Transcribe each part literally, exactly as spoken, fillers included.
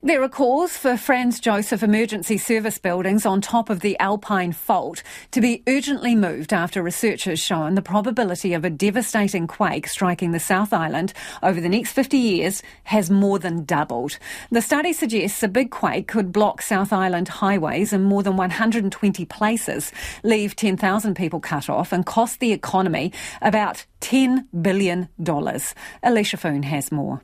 There are calls for Franz Josef emergency service buildings on top of the Alpine Fault to be urgently moved after research has shown the probability of a devastating quake striking the South Island over the next fifty years has more than doubled. The study suggests a big quake could block South Island highways in more than one hundred twenty places, leave ten thousand people cut off and cost the economy about ten billion dollars. Alicia Foon has more.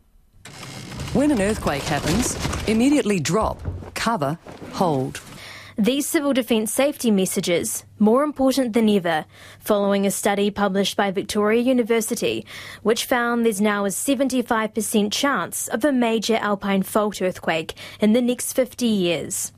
When an earthquake happens, immediately drop, cover, hold. These civil defence safety messages, more important than ever, following a study published by Victoria University, which found there's now a seventy-five percent chance of a major Alpine Fault earthquake in the next fifty years.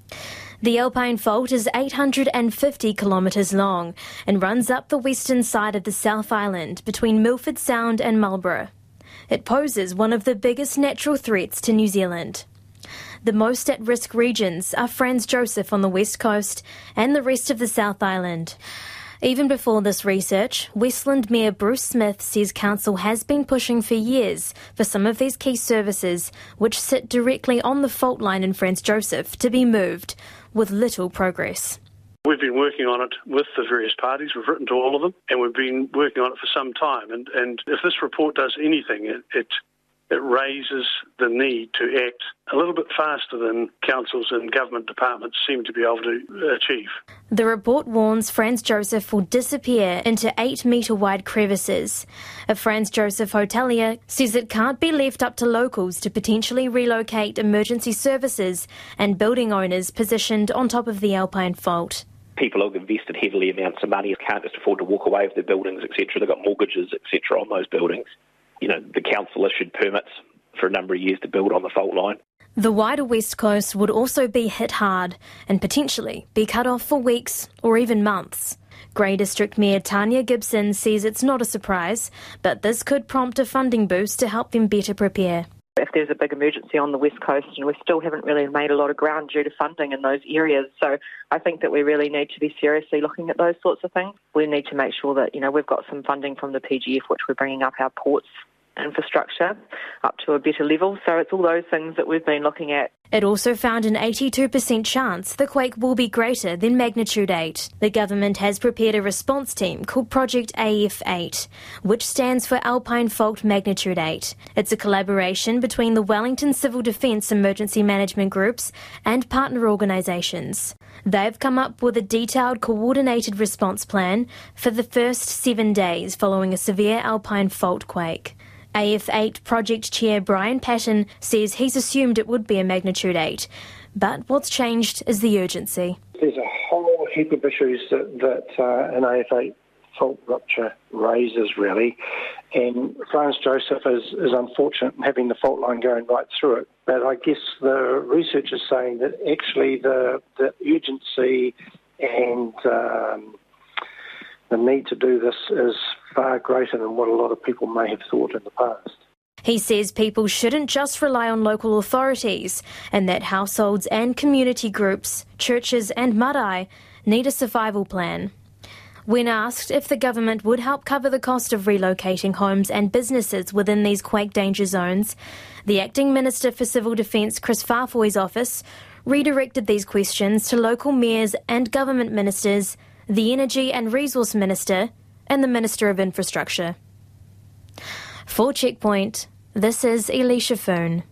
The Alpine Fault is eight hundred fifty kilometres long and runs up the western side of the South Island between Milford Sound and Marlborough. It poses one of the biggest natural threats to New Zealand. The most at-risk regions are Franz Josef on the west coast and the rest of the South Island. Even before this research, Westland Mayor Bruce Smith says council has been pushing for years for some of these key services, which sit directly on the fault line in Franz Josef, to be moved, with little progress. We've been working on it with the various parties. We've written to all of them, and we've been working on it for some time. And, and if this report does anything, it, it it raises the need to act a little bit faster than councils and government departments seem to be able to achieve. The report warns Franz Josef will disappear into eight-metre-wide crevices. A Franz Josef hotelier says it can't be left up to locals to potentially relocate emergency services and building owners positioned on top of the Alpine Fault. People have invested heavily amounts of money, can't just afford to walk away with their buildings, et cetera. They've got mortgages, et cetera, on those buildings. You know, the council issued permits for a number of years to build on the fault line. The wider West Coast would also be hit hard and potentially be cut off for weeks or even months. Grey District Mayor Tanya Gibson says it's not a surprise, but this could prompt a funding boost to help them better prepare. If there's a big emergency on the West Coast, and we still haven't really made a lot of ground due to funding in those areas, so I think that we really need to be seriously looking at those sorts of things. We need to make sure that, you know, we've got some funding from the P G F, which we're bringing up our ports infrastructure up to a better level. So it's all those things that we've been looking at. It also found an eighty-two percent chance the quake will be greater than magnitude eight. The government has prepared a response team called Project A F eight, which stands for Alpine Fault Magnitude eight. It's a collaboration between the Wellington Civil Defence Emergency Management Groups and partner organisations. They've come up with a detailed coordinated response plan for the first seven days following a severe Alpine Fault quake. A F eight Project Chair Brian Patton says he's assumed it would be a magnitude eight, but what's changed is the urgency. There's a whole heap of issues that, that uh, an A F eight fault rupture raises, really, and Franz Josef is, is unfortunate in having the fault line going right through it, but I guess the research is saying that actually the, the urgency and um, the need to do this is far greater than what a lot of people may have thought in the past. He says people shouldn't just rely on local authorities and that households and community groups, churches and marae need a survival plan. When asked if the government would help cover the cost of relocating homes and businesses within these quake danger zones, the Acting Minister for Civil Defence, Chris Farfoy's office, redirected these questions to local mayors and government ministers, the Energy and Resource Minister and the Minister of Infrastructure. For Checkpoint, this is Alicia Foon.